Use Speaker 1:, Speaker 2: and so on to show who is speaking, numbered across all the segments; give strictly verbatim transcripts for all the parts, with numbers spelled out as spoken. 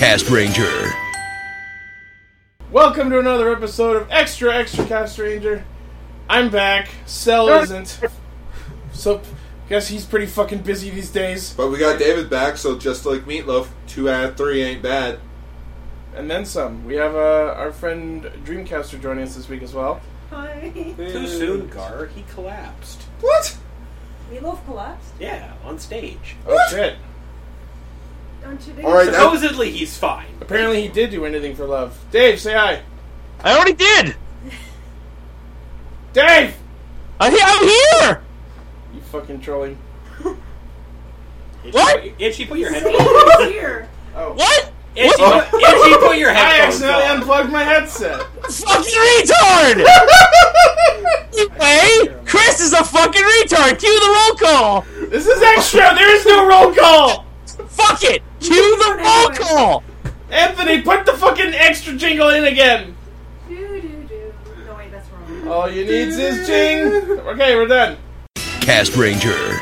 Speaker 1: Cast Ranger.
Speaker 2: Welcome to another episode of Extra Extra Cast Ranger. I'm back. Cell isn't. So, guess he's pretty fucking busy these days.
Speaker 3: But we got David back, so just like Meatloaf, two out of three ain't bad.
Speaker 2: And then some. We have uh, our friend Dreamcaster joining us this week as well.
Speaker 4: Hi.
Speaker 5: Too soon, Gar. He collapsed.
Speaker 3: What?
Speaker 4: Meatloaf collapsed?
Speaker 5: Yeah, on stage.
Speaker 2: Oh
Speaker 3: What?
Speaker 2: shit.
Speaker 4: Don't you think?
Speaker 3: All right, that-
Speaker 5: Supposedly he's fine.
Speaker 2: Apparently he did do anything for love. Dave, say hi.
Speaker 6: I already did!
Speaker 2: Dave!
Speaker 6: I, I'm here!
Speaker 2: You fucking trolling.
Speaker 5: Itchy,
Speaker 6: What?
Speaker 5: Put, Itchy, put your
Speaker 4: He's
Speaker 5: headphones
Speaker 4: here.
Speaker 2: Oh.
Speaker 6: What?
Speaker 5: Itchy, put, Itchy, put your
Speaker 2: I
Speaker 5: headphones
Speaker 2: accidentally
Speaker 5: on.
Speaker 2: unplugged my headset.
Speaker 6: Fucking retard! Anyway, Chris is a fucking retard! Cue the roll call!
Speaker 2: This is extra! There is no roll call!
Speaker 6: Fuck it! Cue the roll call!
Speaker 2: Anthony, put the fucking extra jingle in again!
Speaker 4: Do do do. No wait, that's wrong.
Speaker 2: All you need is jing! Okay, we're done.
Speaker 1: Cast Ranger.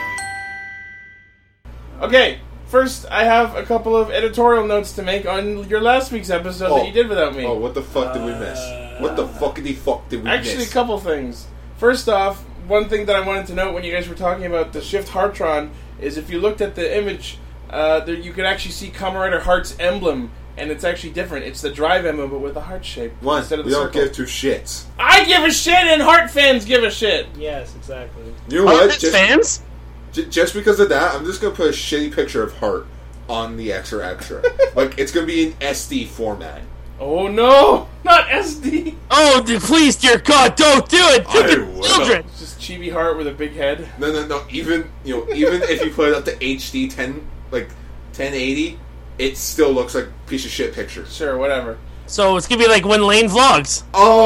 Speaker 2: Okay, first I have a couple of editorial notes to make on your last week's episode
Speaker 3: Oh.
Speaker 2: that you did without me.
Speaker 3: Oh, what the fuck did we miss? What the fuckity fuck did we
Speaker 2: Actually,
Speaker 3: miss?
Speaker 2: a couple things. First off, one thing that I wanted to note when you guys were talking about the Shift Heartron is if you looked at the image, uh, there you could actually see Kamen Rider Heart's emblem, and it's actually different. It's the drive emblem, but with a heart shape
Speaker 3: One,
Speaker 2: instead of
Speaker 3: we
Speaker 2: the
Speaker 3: don't
Speaker 2: circle.
Speaker 3: give two shits.
Speaker 2: I give a shit, and Heart fans give a shit.
Speaker 5: Yes, exactly.
Speaker 3: You know what?
Speaker 6: Artist
Speaker 3: Just,
Speaker 6: fans?
Speaker 3: j- just because of that, I'm just gonna put a shitty picture of Heart on the extra extra. Like, it's gonna be in S D format.
Speaker 2: Oh no, not S D.
Speaker 6: Oh, d- please, dear God, don't do it!
Speaker 3: I
Speaker 6: Look at
Speaker 3: will.
Speaker 6: children!
Speaker 2: It's just Chibi Heart with a big head.
Speaker 3: No, no, no. Even you know, even if you put it up to H D ten, like ten eighty, it still looks like a piece of shit picture.
Speaker 2: Sure, whatever.
Speaker 6: So it's gonna be like when Lane vlogs.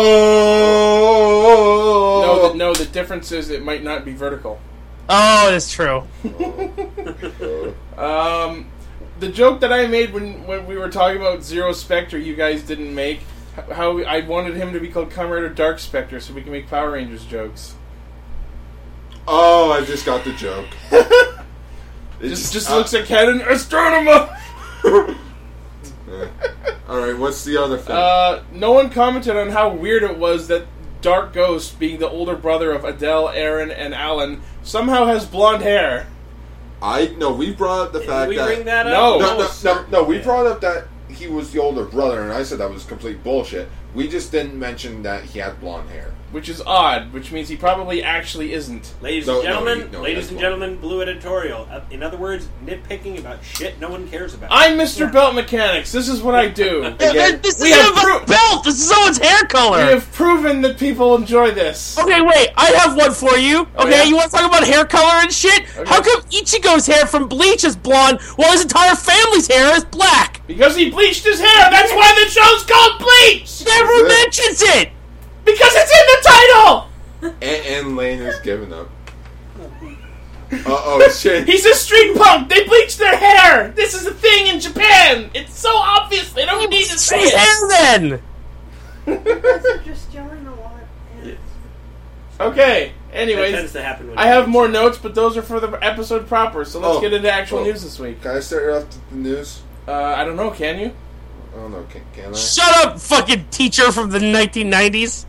Speaker 3: Oh
Speaker 2: No, the, no. The difference is it might not be vertical.
Speaker 6: Oh, that's true.
Speaker 2: Um, the joke that I made when, when we were talking about Zero Spectre, you guys didn't make. h- How I wanted him to be called Kamen Rider Dark Spectre so we can make Power Rangers jokes.
Speaker 3: Oh, I just got the joke. It
Speaker 2: Just just
Speaker 3: uh,
Speaker 2: looks like Canon Astronomer.
Speaker 3: yeah. All right, what's the other thing?
Speaker 2: Uh, no one commented on how weird it was that Dark Ghost, being the older brother of Adele, Aaron, and Alan, somehow has blonde hair.
Speaker 3: I no, we brought up the
Speaker 5: Did
Speaker 3: fact
Speaker 5: we
Speaker 3: that
Speaker 5: bring that
Speaker 2: No.
Speaker 5: up?
Speaker 3: no, no, no, no, we
Speaker 5: Yeah.
Speaker 3: brought up that he was the older brother, and I said that was complete bullshit. We just didn't mention that he had blonde hair.
Speaker 2: Which is odd, which means he probably actually isn't.
Speaker 5: Ladies
Speaker 3: No,
Speaker 5: and
Speaker 3: no,
Speaker 5: gentlemen,
Speaker 3: he- no,
Speaker 5: ladies
Speaker 3: that's
Speaker 5: and
Speaker 3: one.
Speaker 5: gentlemen, blue editorial. Uh, In other words, nitpicking about shit no one cares about.
Speaker 2: I'm Mister Belt Mechanics. This is what I do.
Speaker 3: Again,
Speaker 6: this
Speaker 2: we
Speaker 6: isn't
Speaker 2: have
Speaker 6: about
Speaker 2: pro-
Speaker 6: belt! This is someone's hair
Speaker 2: We
Speaker 6: color!
Speaker 2: have proven that people enjoy this.
Speaker 6: Okay, wait, I have one for you.
Speaker 2: Oh,
Speaker 6: Okay,
Speaker 2: yeah?
Speaker 6: you want to talk about hair color and shit?
Speaker 2: Okay.
Speaker 6: How come Ichigo's hair from Bleach is blonde while his entire family's hair is black?
Speaker 2: Because he bleached his hair. That's why the show's called Bleach.
Speaker 6: Never
Speaker 3: Is it?
Speaker 6: mentions it!
Speaker 2: Because it's in the title.
Speaker 3: and, and Lane is giving up. Uh oh, shit.
Speaker 2: He's a street punk. They bleach their hair. This is a thing in Japan. It's so obvious. They don't need to say
Speaker 6: His
Speaker 2: it.
Speaker 6: hair then!
Speaker 4: You guys are just yelling a lot. And
Speaker 2: Okay.
Speaker 5: That
Speaker 2: Anyways,
Speaker 5: tends to happen when
Speaker 2: I have more notes, but those are for the episode proper. So let's
Speaker 3: Oh.
Speaker 2: get into actual
Speaker 3: Oh.
Speaker 2: news this week.
Speaker 3: Can I start off with the news?
Speaker 2: Uh, I don't know. Can you?
Speaker 3: I don't know, can, can I?
Speaker 6: Shut up, fucking teacher from the nineteen nineties.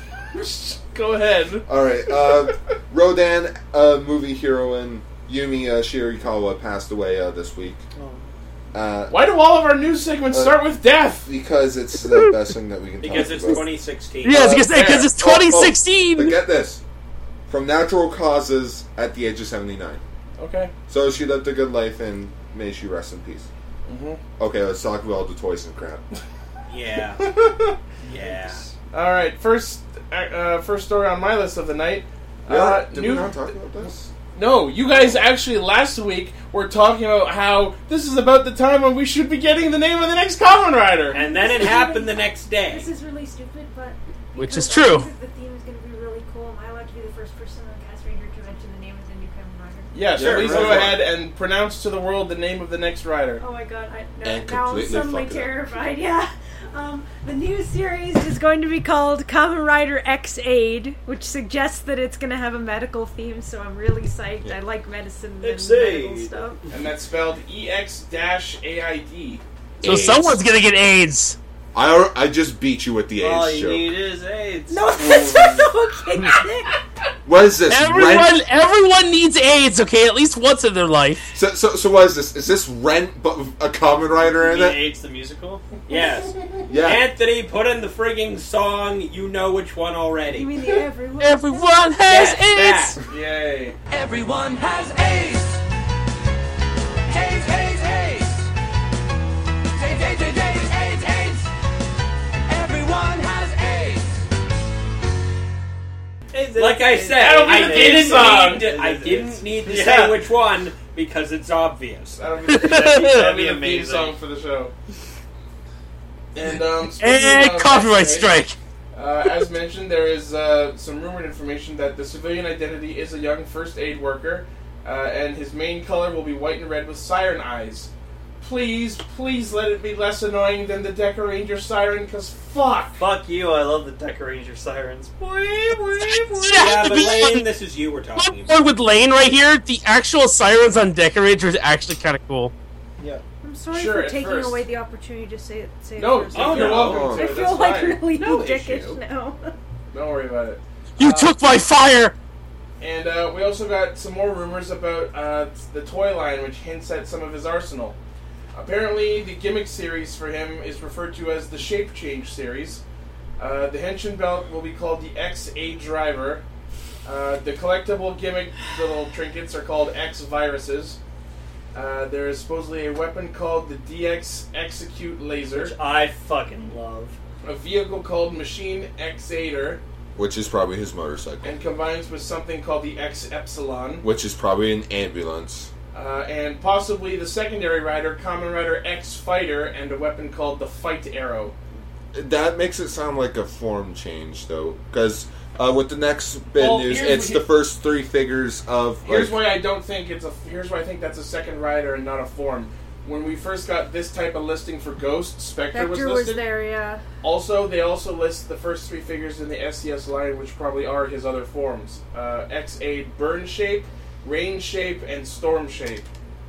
Speaker 2: Go ahead.
Speaker 3: Alright, uh, Rodan, uh, movie heroine Yumi uh, Shirikawa passed away uh, this week. Uh,
Speaker 2: Why do all of our news segments
Speaker 3: Uh,
Speaker 2: start with death?
Speaker 3: because it's the best thing that we can
Speaker 5: Because
Speaker 3: talk
Speaker 5: it's
Speaker 3: about.
Speaker 5: twenty sixteen.
Speaker 6: Yeah,
Speaker 3: Uh,
Speaker 6: because
Speaker 2: fair.
Speaker 6: it's twenty sixteen.
Speaker 3: But get this. From natural causes at the age of seventy-nine.
Speaker 2: Okay.
Speaker 3: So she lived a good life and may she rest in peace.
Speaker 2: Mhm.
Speaker 3: Okay, let's talk about all the toys and crap.
Speaker 5: Yeah. Yeah.
Speaker 2: All right. First, uh, uh, first story on my list of the night.
Speaker 3: Yeah,
Speaker 2: Uh,
Speaker 3: did
Speaker 2: new-
Speaker 3: we not talk about this?
Speaker 2: No, you guys actually last week were talking about how this is about the time when we should be getting the name of the next Kamen Rider.
Speaker 5: And then it happened the next day.
Speaker 4: this is really stupid, but
Speaker 6: Which
Speaker 4: because
Speaker 6: is true.
Speaker 4: I think that the theme is going to be really cool. Am I allowed to be the first person on Cast Ranger to mention the name of the new Kamen Rider?
Speaker 2: Yeah, so
Speaker 5: Sure,
Speaker 2: please
Speaker 5: right
Speaker 2: go
Speaker 5: for it.
Speaker 2: ahead and pronounce to the world the name of the next rider.
Speaker 4: Oh my god, I, no,
Speaker 3: And
Speaker 4: now I'm
Speaker 3: completely
Speaker 4: suddenly
Speaker 3: fuck it up.
Speaker 4: terrified. Yeah. Um, the new series is going to be called Kamen Rider X-Aid, which suggests that it's going to have a medical theme, so I'm really psyched. I like medicine and medical
Speaker 5: X-Aid.
Speaker 4: stuff.
Speaker 2: And that's spelled E X A I D.
Speaker 6: So
Speaker 3: AIDS.
Speaker 6: someone's gonna get AIDS.
Speaker 3: I al- I just beat you with the
Speaker 5: All
Speaker 3: AIDS
Speaker 5: you
Speaker 3: joke.
Speaker 5: need is AIDS.
Speaker 4: No, that's not okay. Nick.
Speaker 3: What is this?
Speaker 6: Everyone,
Speaker 3: Rent?
Speaker 6: everyone needs AIDS. Okay, at least once in their life.
Speaker 3: So, so, so what is this? Is this Rent, but with a common writer in
Speaker 5: You mean
Speaker 3: it?
Speaker 5: AIDS the musical? Yes.
Speaker 3: Yeah.
Speaker 5: Anthony, put in the frigging song. You know which one already.
Speaker 4: You mean the everyone?
Speaker 6: Everyone has
Speaker 5: Yes,
Speaker 6: AIDS.
Speaker 5: that.
Speaker 2: Yay.
Speaker 7: Everyone has AIDS. AIDS, AIDS, AIDS. AIDS, AIDS, AIDS, AIDS, AIDS, AIDS. Everyone has AIDS.
Speaker 5: Like I said,
Speaker 2: That'll be
Speaker 5: I
Speaker 2: the
Speaker 5: didn't
Speaker 2: theme song.
Speaker 5: need to, I didn't need to
Speaker 2: Yeah.
Speaker 5: say which one because it's obvious.
Speaker 2: That'll be, that'll be, that'll
Speaker 5: That'd
Speaker 2: be
Speaker 5: be
Speaker 2: the theme
Speaker 5: amazing.
Speaker 2: song for the show. And, um, speaking
Speaker 6: And
Speaker 2: of
Speaker 6: copyright
Speaker 2: X-ray,
Speaker 6: strike.
Speaker 2: Uh, as mentioned, there is uh, some rumored information that the civilian identity is a young first aid worker, uh, and his main color will be white and red with siren eyes. Please, please let it be less annoying than the Deca Ranger siren, because fuck!
Speaker 8: Fuck you, I love the Deca Ranger sirens.
Speaker 5: Yeah, but Lane, this is you we're talking
Speaker 6: One
Speaker 5: about.
Speaker 6: point with Lane right here. The actual sirens on Decorator is actually kind of cool.
Speaker 8: Yeah.
Speaker 4: I'm sorry
Speaker 2: Sure,
Speaker 4: for
Speaker 2: at
Speaker 4: taking
Speaker 2: first.
Speaker 4: away the opportunity to say it. Say
Speaker 2: No,
Speaker 4: it first.
Speaker 5: Oh,
Speaker 2: you're
Speaker 5: no.
Speaker 2: welcome to.
Speaker 4: I
Speaker 2: That's
Speaker 4: feel like
Speaker 2: fine.
Speaker 4: really
Speaker 5: No
Speaker 4: dickish
Speaker 5: issue.
Speaker 4: now.
Speaker 2: Don't worry about it.
Speaker 6: You
Speaker 2: Uh,
Speaker 6: took my fire.
Speaker 2: And uh, we also got some more rumors about uh, the toy line, which hints at some of his arsenal. Apparently, the gimmick series for him is referred to as the Shape Change series. Uh, the Henshin belt will be called the X A Driver. Uh, the collectible gimmick little trinkets are called X Viruses. Uh, there is supposedly a weapon called the D X Execute Laser.
Speaker 8: Which I fucking love.
Speaker 2: A vehicle called Machine X-Aider,
Speaker 3: Which is probably his motorcycle.
Speaker 2: and combines with something called the X Epsilon.
Speaker 3: Which is probably an ambulance.
Speaker 2: Uh, and possibly the secondary rider, Kamen Rider X Fighter, and a weapon called the Fight Arrow.
Speaker 3: That makes it sound like a form change, though. Because uh, with the next bit
Speaker 2: Well,
Speaker 3: news,
Speaker 2: here's-
Speaker 3: it's the first three figures of...
Speaker 2: Here's
Speaker 3: like,
Speaker 2: why I don't think it's a. Here's why I think that's a second rider and not a form. When we first got this type of listing for Ghost, Spectre was
Speaker 4: Vector
Speaker 2: listed.
Speaker 4: was there, yeah.
Speaker 2: Also, they also list the first three figures in the S C S line, which probably are his other forms: uh, X A Burn Shape, Rain Shape, and Storm Shape.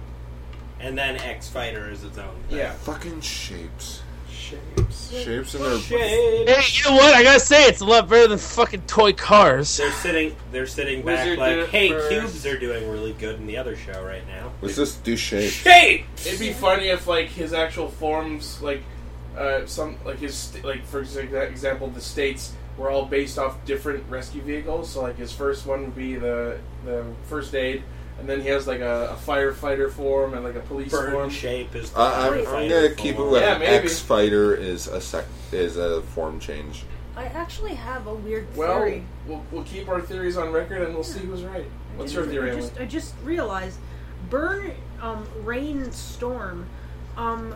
Speaker 5: And then X Fighter is its own thing.
Speaker 2: Yeah.
Speaker 3: Fucking shapes.
Speaker 2: Shapes.
Speaker 3: Shapes in their...
Speaker 5: Shade.
Speaker 6: Hey, you know what? I gotta say, it's a lot better than fucking toy cars.
Speaker 5: They're sitting. They're sitting back
Speaker 2: Wizard did
Speaker 5: like,
Speaker 2: it
Speaker 5: "Hey,
Speaker 2: first."
Speaker 5: cubes are doing really good in the other show right now."
Speaker 3: What's this do shape?
Speaker 5: Shape.
Speaker 2: It'd be funny if, like, his actual forms, like, uh, some, like his, st- like for exa- example, the states were all based off different rescue vehicles. So, like, his first one would be the the first aid, and then he has like a, a firefighter form and like a police
Speaker 5: Burn
Speaker 2: form.
Speaker 5: Shape is. The
Speaker 3: Uh, I'm,
Speaker 4: Wait.
Speaker 3: I'm gonna keep it with
Speaker 2: Yeah, maybe.
Speaker 3: X Fighter is a sec is a form change.
Speaker 4: I actually have a weird
Speaker 2: Well,
Speaker 4: theory.
Speaker 2: we'll, we'll keep our theories on record and we'll see who's right. What's your theory,
Speaker 4: I
Speaker 2: Emily?
Speaker 4: just, I just realized, burn, um, rain, storm. Um,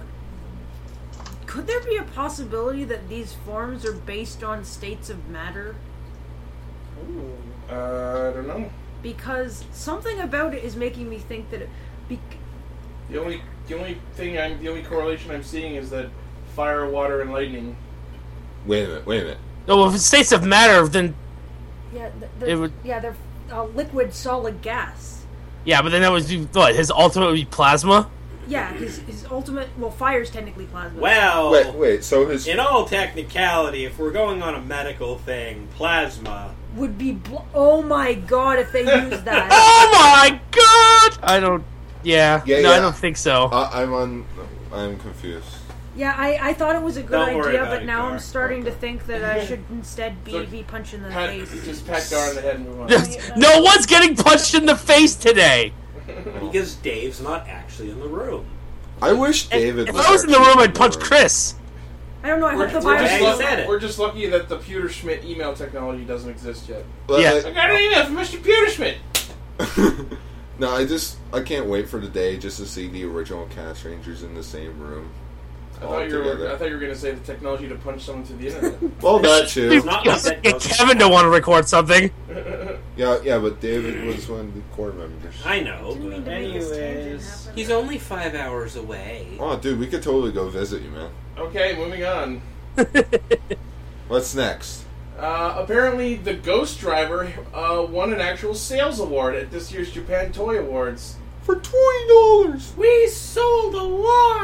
Speaker 4: could there be a possibility that these forms are based on states of matter?
Speaker 2: Uh, I don't know.
Speaker 4: Because something about it is making me think that it. Be-
Speaker 2: The only the only thing I'm the only correlation I'm seeing is that fire, water, and lightning.
Speaker 3: Wait a minute. Wait a minute.
Speaker 6: No, if it's states of matter, then
Speaker 4: yeah, th- they're,
Speaker 6: It would-
Speaker 4: yeah, they're uh, liquid, solid, gas.
Speaker 6: yeah, but then that was what his ultimate would be plasma.
Speaker 4: Yeah, his, his ultimate. Well, fire's technically plasma.
Speaker 5: Well,
Speaker 3: Wait, wait. So his
Speaker 5: in all technicality, if we're going on a medical thing, plasma.
Speaker 4: Would be. Bl- oh my god, if they use that.
Speaker 6: Oh my god! I don't. Yeah,
Speaker 3: Yeah,
Speaker 6: no, I
Speaker 3: yeah.
Speaker 6: don't think so.
Speaker 3: uh, I'm on. I'm confused.
Speaker 4: Yeah, I, I thought it was a good
Speaker 5: Don't worry
Speaker 4: idea,
Speaker 5: about
Speaker 4: but
Speaker 5: it,
Speaker 4: now
Speaker 5: Gar.
Speaker 4: I'm starting to
Speaker 3: Okay.
Speaker 4: think that I should instead be,
Speaker 2: So,
Speaker 4: be punched in the
Speaker 2: Pat,
Speaker 4: face.
Speaker 2: just pat Gar on the head and move on.
Speaker 6: No one's getting punched in the face today.
Speaker 5: Because Dave's not actually in the room.
Speaker 3: I wish David.
Speaker 6: If
Speaker 3: was
Speaker 6: I was in the
Speaker 3: actually
Speaker 6: room, I'd punch Chris.
Speaker 4: I don't know, I
Speaker 2: We're,
Speaker 4: hope the
Speaker 2: we're
Speaker 4: virus.
Speaker 2: just
Speaker 5: Yeah, he
Speaker 2: lucky,
Speaker 5: said it.
Speaker 2: we're just lucky that the Pewter Schmidt email technology doesn't exist yet.
Speaker 3: But,
Speaker 6: Yeah.
Speaker 2: I
Speaker 3: like,
Speaker 2: got an email from Mister Pewter Schmidt.
Speaker 3: no, I just I can't wait for the day just to see the original Cast Rangers in the same room.
Speaker 2: I
Speaker 3: all
Speaker 2: thought you were.
Speaker 3: together.
Speaker 2: I thought you were going to say the technology to punch someone to the internet.
Speaker 3: Well, that too.
Speaker 5: It's not like that
Speaker 6: Get
Speaker 5: doesn't
Speaker 6: Kevin to want to record something.
Speaker 3: Yeah, yeah, but David was one of the core members.
Speaker 5: I know,
Speaker 4: Didn't mean
Speaker 5: but
Speaker 4: to make this tangent
Speaker 5: anyways,
Speaker 4: happen.
Speaker 5: he's only five hours away.
Speaker 3: Oh, dude, we could totally go visit you, man.
Speaker 2: Okay, moving on.
Speaker 3: What's next?
Speaker 2: Uh, apparently, the Ghost Driver uh, won an actual sales award at this year's Japan Toy Awards.
Speaker 3: For twenty dollars.
Speaker 2: We sold a lot.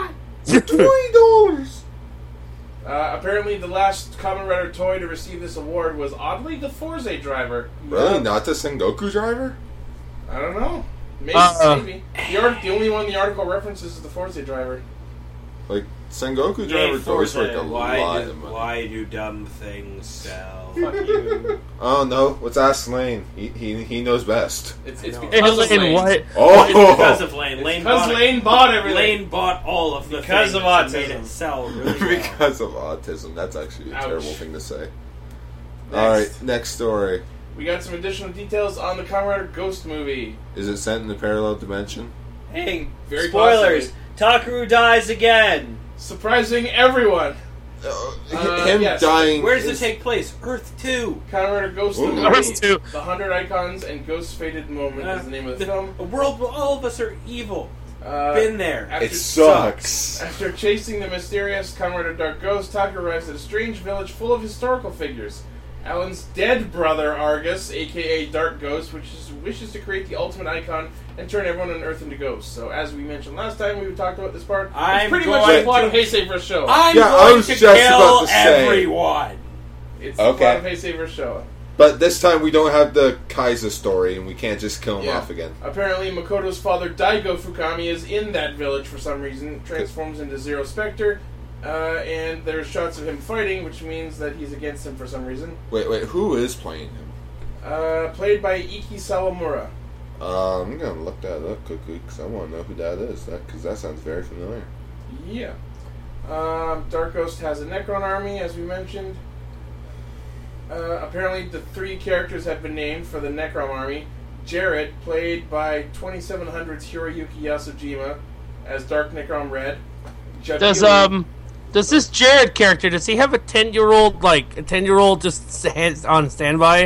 Speaker 3: Twenty dollars.
Speaker 2: Uh, apparently, the last Kamen Rider toy to receive this award was oddly the Forza driver.
Speaker 3: Really?
Speaker 2: Yeah.
Speaker 3: Not the Sengoku driver?
Speaker 2: I don't know. Maybe.
Speaker 6: Uh-uh.
Speaker 2: maybe. The, art- the only one the article references is the Forza driver.
Speaker 3: Like Sengoku
Speaker 5: Yay,
Speaker 3: driver toys
Speaker 5: Forza,
Speaker 3: like a
Speaker 5: why
Speaker 3: lot
Speaker 5: do,
Speaker 3: of money.
Speaker 5: why do dumb things sell?
Speaker 2: Fuck you.
Speaker 3: Oh no, let's ask Lane. He he, he knows best.
Speaker 2: It's, it's
Speaker 5: I know.
Speaker 2: because of
Speaker 6: Lane,
Speaker 2: Lane.
Speaker 6: what?
Speaker 3: Oh,
Speaker 5: It's because of Lane. Lane
Speaker 2: Because
Speaker 5: bought
Speaker 2: Lane bought everything.
Speaker 5: Lane bought all of the
Speaker 8: Because
Speaker 5: things
Speaker 8: of
Speaker 5: and made
Speaker 8: autism.
Speaker 5: it sell really well.
Speaker 3: because of autism. That's actually a
Speaker 2: Ouch.
Speaker 3: terrible thing to say.
Speaker 2: Next.
Speaker 3: All right, next story.
Speaker 2: We got some additional details on the Kamen Rider Ghost movie.
Speaker 3: Is it set in the parallel dimension?
Speaker 8: Hey,
Speaker 2: Very
Speaker 8: spoilers. Takaru dies again.
Speaker 2: Surprising everyone.
Speaker 3: Uh,
Speaker 2: Uh,
Speaker 3: him
Speaker 2: yes.
Speaker 3: dying.
Speaker 5: Where does
Speaker 3: is-
Speaker 5: it take place? Earth two.
Speaker 2: Kamen Rider Ghost
Speaker 3: Ooh.
Speaker 2: the movie.
Speaker 6: Earth two.
Speaker 2: The Hundred Icons and Ghost Fated Moment is the name of the, film.
Speaker 5: A world where all of us are evil.
Speaker 2: Uh,
Speaker 5: Been there.
Speaker 2: after-
Speaker 3: It sucks.
Speaker 2: After chasing the mysterious Kamen Rider Dark Ghost, Taka arrives at a strange village full of historical figures. Alan's dead brother, Argus, aka Dark Ghost, which is, wishes to create the ultimate icon and turn everyone on Earth into ghosts. So, as we mentioned last time, we talked about this part.
Speaker 5: I'm
Speaker 2: it's pretty
Speaker 5: going
Speaker 2: much the plot
Speaker 5: to-
Speaker 2: of Heisei vs. Showa.
Speaker 5: I'm
Speaker 3: Yeah, I
Speaker 5: going
Speaker 3: was
Speaker 5: to
Speaker 3: just
Speaker 5: kill
Speaker 3: about to say.
Speaker 5: everyone.
Speaker 2: It's the
Speaker 3: Okay.
Speaker 2: plot of Heisei vs. Showa.
Speaker 3: But this time we don't have the Kaiser story, and we can't just kill him
Speaker 2: Yeah.
Speaker 3: off again.
Speaker 2: Apparently, Makoto's father, Daigo Fukami, is in that village for some reason, transforms into Zero Spectre, uh, and there's shots of him fighting, which means that he's against him for some reason.
Speaker 3: Wait, wait, who is playing him?
Speaker 2: Uh, played by Iki Sawamura.
Speaker 3: Uh, I'm gonna look that up quickly because I want to know who that is. That because that sounds very familiar.
Speaker 2: Yeah. Um, Dark Ghost has a Necron army, as we mentioned. Uh, apparently, the three characters have been named for the Necron army. Jared, played by twenty-seven hundred's Hiroyuki Yasujima as Dark Necron Red. Jabiru,
Speaker 6: Does um, does this Jared character? Does he have a ten year old like a ten year old just stand, on standby?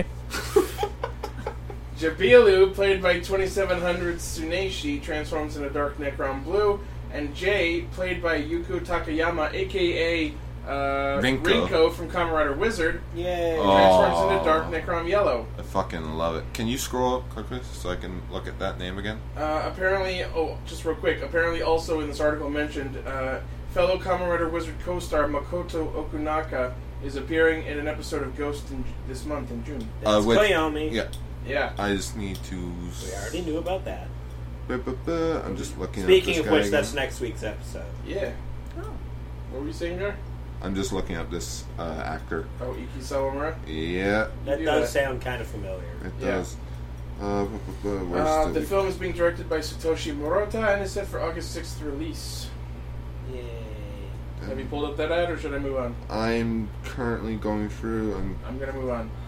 Speaker 2: Jabilu, played by twenty-seven hundred's Tsuneshi, transforms into Dark Necron Blue. And Jay, played by Yuko Takayama, aka uh,
Speaker 3: Rinko.
Speaker 2: Rinko from Kamen Rider Wizard,
Speaker 5: Yay.
Speaker 2: transforms
Speaker 3: Oh.
Speaker 2: into Dark Necron Yellow.
Speaker 3: I fucking love it. Can you scroll up quickly so I can look at that name again?
Speaker 2: Uh, apparently, oh, just real quick. Apparently, also in this article mentioned, uh, fellow Kamen Rider Wizard co-star Makoto Okunaka is appearing in an episode of Ghost in, this month in June.
Speaker 5: That's
Speaker 3: Uh, with-
Speaker 5: Koyomi.
Speaker 3: Yeah,
Speaker 2: Yeah.
Speaker 3: I just need to.
Speaker 5: We already knew about that.
Speaker 3: Buh, buh, buh. I'm just looking.
Speaker 5: Speaking
Speaker 3: up
Speaker 5: of
Speaker 3: this guy
Speaker 5: which, that's
Speaker 3: again.
Speaker 5: next week's episode.
Speaker 2: Yeah.
Speaker 4: Oh.
Speaker 2: What were you saying there?
Speaker 3: I'm just looking up this uh, actor.
Speaker 2: Oh, Iki Sawamura.
Speaker 3: Yeah,
Speaker 5: That
Speaker 2: do
Speaker 5: does
Speaker 2: that.
Speaker 5: sound kind of familiar.
Speaker 3: it
Speaker 2: Yeah.
Speaker 3: does. Uh, buh, buh, buh. Where's
Speaker 2: Uh,
Speaker 3: the,
Speaker 2: the film is being directed by Satoshi Morita and is set for August sixth release.
Speaker 5: Yay.
Speaker 2: Have you pulled up that ad, or should I move on?
Speaker 3: I'm currently going through. I'm
Speaker 2: I'm gonna move on.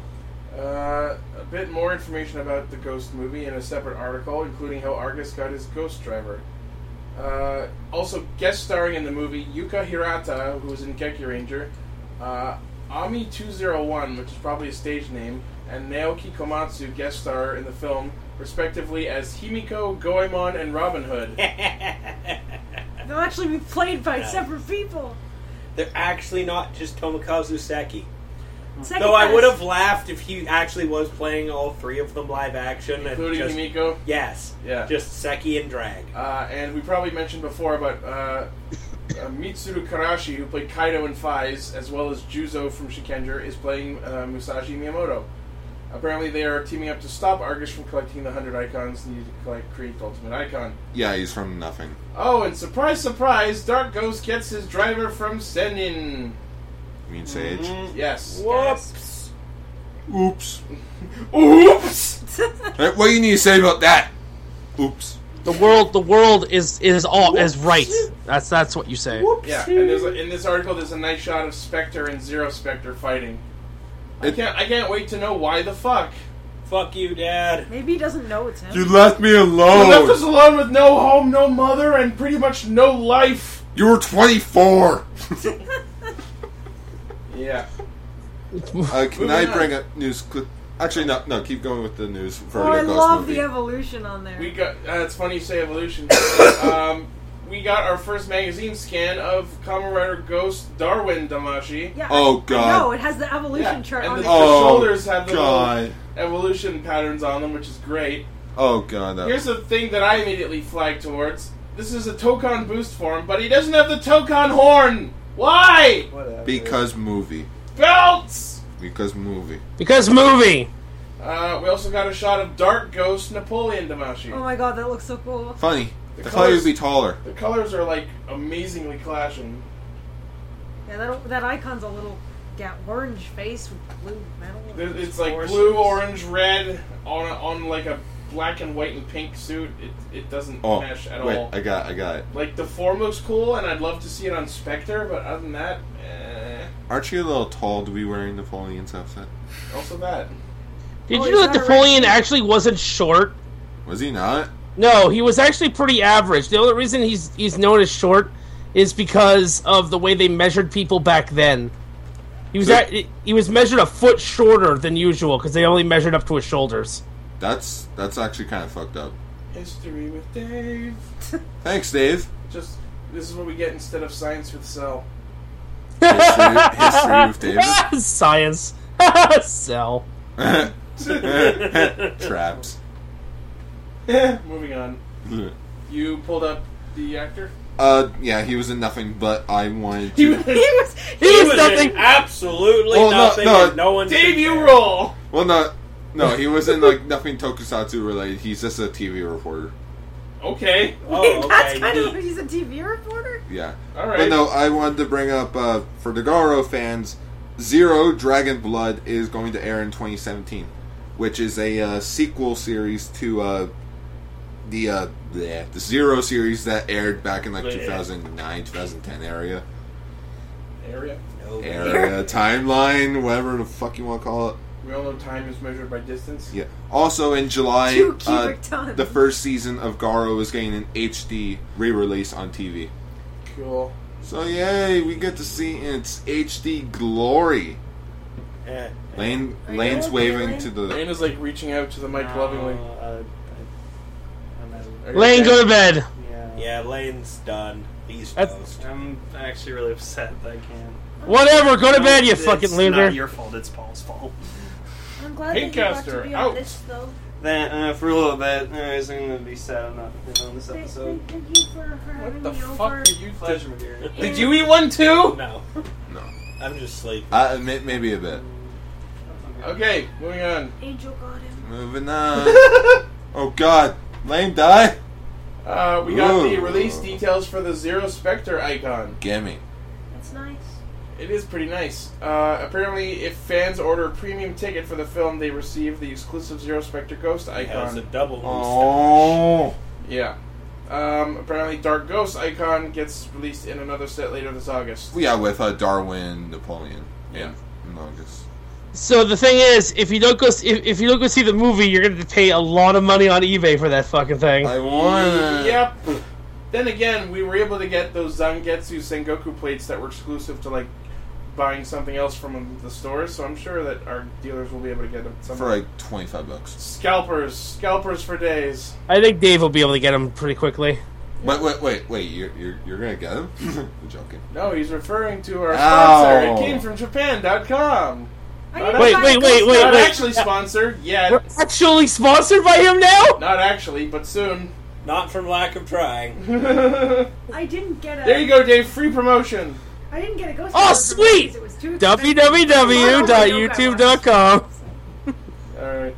Speaker 2: Uh, a bit more information about the Ghost movie in a separate article, including how Argus got his Ghost driver. Uh, also guest starring in the movie Yuka Hirata, who was in Geki Ranger, uh, Ami two oh one, which is probably a stage name, and Naoki Komatsu guest star in the film, respectively as Himiko, Goemon, and Robin Hood.
Speaker 4: They'll actually be played by
Speaker 5: Yeah.
Speaker 4: separate people.
Speaker 5: They're actually not just Tomokazu Seki.
Speaker 4: Second
Speaker 5: Though I
Speaker 4: best.
Speaker 5: would have laughed if he actually was playing all three of them live action.
Speaker 2: Including
Speaker 5: and just,
Speaker 2: Himiko.
Speaker 5: Yes.
Speaker 2: Yeah.
Speaker 5: Just Seki and drag.
Speaker 2: Uh, and we probably mentioned before about uh, uh, Mitsuru Karashi, who played Kaido in Faiz, as well as Juzo from Shikenger, is playing uh, Musashi Miyamoto. Apparently, they are teaming up to stop Argus from collecting the hundred icons needed to collect, create the ultimate icon.
Speaker 3: yeah. He's from nothing.
Speaker 2: Oh, and surprise, surprise, Dark Ghost gets his driver from Senin.
Speaker 3: You mean Sage?
Speaker 2: Yes.
Speaker 5: Whoops.
Speaker 3: Oops.
Speaker 2: Oops!
Speaker 3: Hey, what do you need to say about that? Oops.
Speaker 6: The world, the world is is all is right. That's that's what you say.
Speaker 2: Yeah, and there's a, in this article, there's a nice shot of Spectre and Zero Spectre fighting. I
Speaker 3: It-
Speaker 2: can't, I can't wait to know why the fuck.
Speaker 5: Fuck you, Dad.
Speaker 4: Maybe he doesn't know it's him.
Speaker 3: You left me
Speaker 2: You left us
Speaker 3: alone.
Speaker 2: alone with no home, no mother, and pretty much no life.
Speaker 3: You were twenty-four.
Speaker 2: Yeah.
Speaker 3: Uh, can
Speaker 2: Moving
Speaker 3: I
Speaker 2: on.
Speaker 3: bring up news clip? Actually, no, no. Keep going with the news for
Speaker 4: Oh, I
Speaker 3: the Ghost
Speaker 4: love
Speaker 3: movie.
Speaker 4: the evolution on there.
Speaker 2: We got. Uh, it's funny you say evolution. um, we got our first magazine scan of Kamen Rider Ghost Darwin Damashi.
Speaker 4: yeah,
Speaker 3: Oh,
Speaker 4: I-
Speaker 3: God.
Speaker 4: I know, it has the evolution
Speaker 2: Yeah,
Speaker 4: chart
Speaker 2: and
Speaker 4: on
Speaker 2: the-
Speaker 4: it.
Speaker 3: Oh,
Speaker 2: shoulders have the
Speaker 3: God.
Speaker 2: Evolution patterns on them, which is great.
Speaker 3: Oh god. That,
Speaker 2: Here's the thing that I immediately flagged towards. this is a Tokon boost form, but he doesn't have the Tokon horn. Why?
Speaker 8: Whatever.
Speaker 3: Because movie.
Speaker 2: Belts.
Speaker 3: Because movie.
Speaker 6: Because movie.
Speaker 2: Uh, we also got a shot of Dark Ghost Napoleon Damashi.
Speaker 4: Oh my god, that looks so cool.
Speaker 3: Funny.
Speaker 2: The
Speaker 3: I thought he
Speaker 2: colors-
Speaker 3: would be taller.
Speaker 2: The colors are like amazingly clashing.
Speaker 4: Yeah, that that icon's a little got orange face with blue metal.
Speaker 2: There- It's like
Speaker 8: Forces.
Speaker 2: blue, orange, red on a, on like a black and white and pink suit. It it doesn't
Speaker 3: Oh,
Speaker 2: mesh at
Speaker 3: wait,
Speaker 2: all.
Speaker 3: I got, I got it.
Speaker 2: Like the form looks cool, and I'd love to see it on Spectre. But other than that, eh,
Speaker 3: Aren't you a little tall to be wearing Napoleon's outfit?
Speaker 2: also that.
Speaker 6: Did
Speaker 4: Oh,
Speaker 6: you
Speaker 4: he's
Speaker 6: know that
Speaker 4: not a
Speaker 6: Napoleon
Speaker 4: red-
Speaker 6: actually wasn't short?
Speaker 3: Was he not?
Speaker 6: No, he was actually pretty average. The only reason he's he's known as short is because of the way they measured people back then. He was
Speaker 3: So-
Speaker 6: at, he was measured a foot shorter than usual because they only measured up to his shoulders.
Speaker 3: That's that's actually kind of fucked up.
Speaker 2: History with Dave.
Speaker 3: Thanks, Dave.
Speaker 2: Just this is what we get instead of science with Cell.
Speaker 3: History, history with David.
Speaker 6: Science. Cell.
Speaker 3: Traps.
Speaker 2: Moving on. You pulled up the actor.
Speaker 3: Uh, yeah, he was in nothing, but I wanted
Speaker 2: He
Speaker 3: to.
Speaker 2: was,
Speaker 4: He was
Speaker 6: He
Speaker 8: He
Speaker 6: was
Speaker 8: was
Speaker 6: nothing.
Speaker 8: in absolutely
Speaker 3: Oh, no,
Speaker 8: nothing,
Speaker 3: no.
Speaker 8: and no one.
Speaker 2: debut
Speaker 8: cared.
Speaker 2: role.
Speaker 3: Well, no, no, he was in like nothing Tokusatsu related. He's just a T V reporter.
Speaker 2: Okay,
Speaker 8: Oh,
Speaker 4: That's
Speaker 8: okay.
Speaker 4: kind of
Speaker 8: neat.
Speaker 4: he's a T V reporter.
Speaker 3: Yeah.
Speaker 2: all
Speaker 3: But
Speaker 2: right.
Speaker 3: no, I wanted to bring up uh, for the Garo fans, Zero Dragon Blood is going to air in twenty seventeen, which is a uh, sequel series to uh, the uh, bleh, the Zero series that aired back in like
Speaker 8: Bleh.
Speaker 3: two thousand nine, twenty ten area.
Speaker 2: Area.
Speaker 8: No.
Speaker 3: Area, timeline, whatever the fuck you want to call it.
Speaker 2: We all know time is measured by distance.
Speaker 3: Yeah. Also in July,
Speaker 4: Two
Speaker 3: uh,
Speaker 4: cubic tons.
Speaker 3: the first season of Garo is getting an H D re-release on T V.
Speaker 2: Cool.
Speaker 3: So yay, we get to see its H D glory.
Speaker 8: Eh.
Speaker 3: Lane,
Speaker 4: Are you
Speaker 3: Lane's
Speaker 4: okay,
Speaker 3: waving
Speaker 4: Lane?
Speaker 3: to the.
Speaker 2: Lane is like reaching out to the mic
Speaker 8: No,
Speaker 2: lovingly.
Speaker 8: uh, I- I'm not-
Speaker 2: Are you
Speaker 6: Lane,
Speaker 2: okay?
Speaker 6: go to bed.
Speaker 9: Yeah.
Speaker 8: Yeah, Lane's done. He's
Speaker 6: That's-
Speaker 8: toast.
Speaker 9: I'm actually really upset that I can't.
Speaker 6: Whatever, go to bed, you
Speaker 9: It's
Speaker 6: fucking
Speaker 9: not
Speaker 6: loser.
Speaker 9: your fault. It's Paul's fault.
Speaker 4: I'm glad that you got to
Speaker 2: Paintcaster,
Speaker 4: be
Speaker 2: out.
Speaker 4: on this though.
Speaker 9: Then uh, for a little bit, I was going to be sad I'm not on this
Speaker 4: Thank,
Speaker 9: episode.
Speaker 4: thank, thank you for, for having
Speaker 2: What the
Speaker 4: me
Speaker 2: fuck
Speaker 4: over.
Speaker 2: are you?
Speaker 9: Pleasure, Madeira.
Speaker 2: Did you eat one too?
Speaker 8: No.
Speaker 3: No.
Speaker 8: I'm just sleeping.
Speaker 3: Uh, may- maybe a bit.
Speaker 2: Okay, moving on.
Speaker 4: Angel got him.
Speaker 3: Moving on. Oh god, Lane die?
Speaker 2: Uh, we got the
Speaker 3: Ooh.
Speaker 2: release details for the Zero Spectre icon.
Speaker 3: Gimme.
Speaker 4: That's nice.
Speaker 2: It is pretty nice. Uh, apparently, if fans order a premium ticket for the film, they receive the exclusive Zero Spectre Ghost
Speaker 8: He has a
Speaker 2: icon.
Speaker 8: double
Speaker 3: Oh.
Speaker 2: Yeah. Um, apparently, Dark Ghost icon gets released in another set later this August.
Speaker 3: Yeah, with uh, Darwin Napoleon. Yeah. In August.
Speaker 6: So the thing is, if you don't go, if, if you don't go see the movie, you're going to pay a lot of money on eBay for that fucking thing.
Speaker 3: I want.
Speaker 2: Yep. Then again, we were able to get those Zangetsu Sengoku plates that were exclusive to like buying something else from the stores. So I'm sure that our dealers will be able to get them
Speaker 3: For
Speaker 2: somewhere.
Speaker 3: like twenty-five bucks.
Speaker 2: Scalpers, scalpers for days.
Speaker 6: I think Dave will be able to get them pretty quickly.
Speaker 3: Wait, wait, wait, wait. You're you're, you're gonna get him? I'm joking.
Speaker 2: No, he's referring to our
Speaker 3: Ow.
Speaker 2: sponsor. It came from Japan dot com.
Speaker 4: I
Speaker 2: Not
Speaker 4: didn't
Speaker 6: Wait,
Speaker 4: buy
Speaker 6: wait,
Speaker 4: a
Speaker 6: wait,
Speaker 4: Ghost
Speaker 6: wait,
Speaker 2: Not
Speaker 6: wait.
Speaker 2: actually sponsored yet.
Speaker 6: We're actually sponsored by him now?
Speaker 2: Not actually, but soon.
Speaker 8: Not from lack of trying.
Speaker 2: There
Speaker 4: I didn't get a.
Speaker 2: you go, Dave. Free promotion.
Speaker 4: I didn't get a Ghost.
Speaker 6: Oh,
Speaker 4: Rider
Speaker 6: sweet!
Speaker 4: because it was too
Speaker 6: w
Speaker 4: expensive.
Speaker 6: w w dot youtube dot com
Speaker 2: Alright.